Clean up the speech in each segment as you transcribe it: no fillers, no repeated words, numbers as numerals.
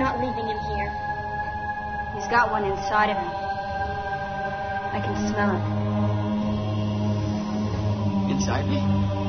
not leaving him here. He's got one inside of him. I can smell it. Inside me?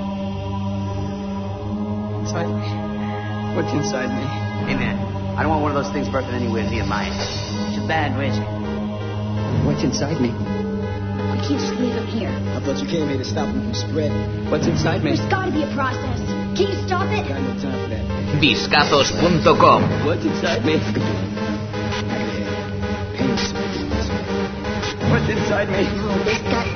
Inside me? What's inside me? Hey, man, I don't want one of those things birthing anywhere near mine. It's a bad risk. What's inside me? We can't just leave him here. I thought you came here to stop him from spreading. What's inside me? There's got to be a process. Can you stop it? Got no time for that. Discazos.com. What's inside me? What's inside me? Oh, this guy.